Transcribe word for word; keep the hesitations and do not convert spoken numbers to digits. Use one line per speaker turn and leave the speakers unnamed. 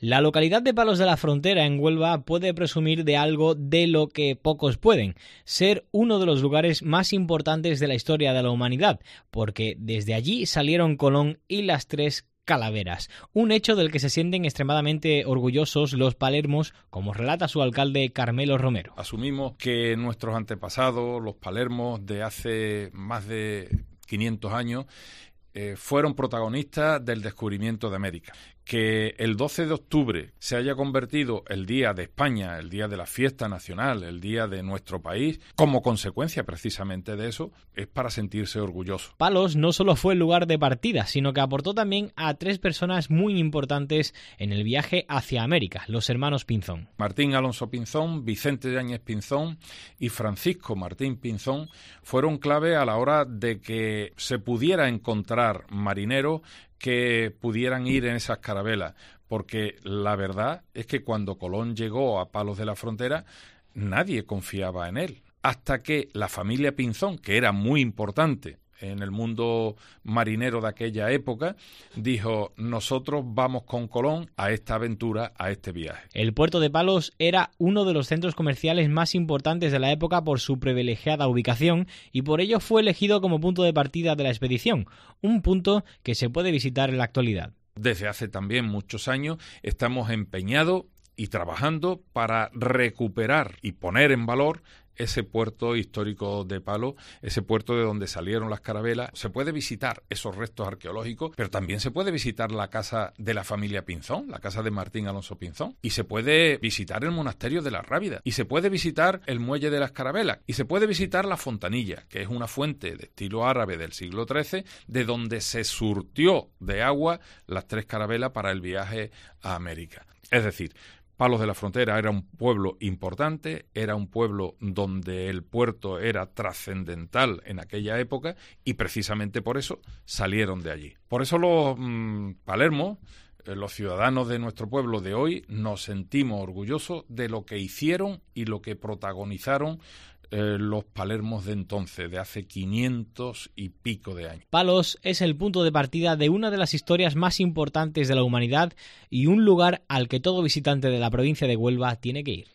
La localidad de Palos de la Frontera, en Huelva, puede presumir de algo de lo que pocos pueden: ser uno de los lugares más importantes de la historia de la humanidad, porque desde allí salieron Colón y las tres calaveras, un hecho del que se sienten extremadamente orgullosos los palermos, como relata su alcalde Carmelo Romero.
Asumimos que nuestros antepasados, los palermos de hace más de quinientos años, eh, fueron protagonistas del descubrimiento de América. Que el doce de octubre se haya convertido el Día de España, el día de la fiesta nacional, el día de nuestro país, como consecuencia precisamente de eso, es para sentirse orgulloso.
Palos no solo fue el lugar de partida, sino que aportó también a tres personas muy importantes en el viaje hacia América, los hermanos Pinzón.
Martín Alonso Pinzón, Vicente Yáñez Pinzón y Francisco Martín Pinzón fueron clave a la hora de que se pudiera encontrar marineros que pudieran ir en esas carabelas, porque la verdad es que cuando Colón llegó a Palos de la Frontera, nadie confiaba en él, hasta que la familia Pinzón, que era muy importante en el mundo marinero de aquella época, dijo: nosotros vamos con Colón a esta aventura, a este viaje.
El puerto de Palos era uno de los centros comerciales más importantes de la época por su privilegiada ubicación, y por ello fue elegido como punto de partida de la expedición, un punto que se puede visitar en la actualidad.
Desde hace también muchos años estamos empeñados y trabajando para recuperar y poner en valor ese puerto histórico de Palos, ese puerto de donde salieron las carabelas. Se puede visitar esos restos arqueológicos, pero también se puede visitar la casa de la familia Pinzón, la casa de Martín Alonso Pinzón, y se puede visitar el monasterio de la Rábida, y se puede visitar el muelle de las carabelas, y se puede visitar la fontanilla, que es una fuente de estilo árabe del siglo trece, de donde se surtió de agua las tres carabelas para el viaje a América. Es decir, Palos de la Frontera era un pueblo importante, era un pueblo donde el puerto era trascendental en aquella época, y precisamente por eso salieron de allí. Por eso los mmm, palermos, eh, los ciudadanos de nuestro pueblo de hoy, nos sentimos orgullosos de lo que hicieron y lo que protagonizaron Eh, los palermos de entonces, de hace quinientos y pico de años.
Palos es el punto de partida de una de las historias más importantes de la humanidad y un lugar al que todo visitante de la provincia de Huelva tiene que ir.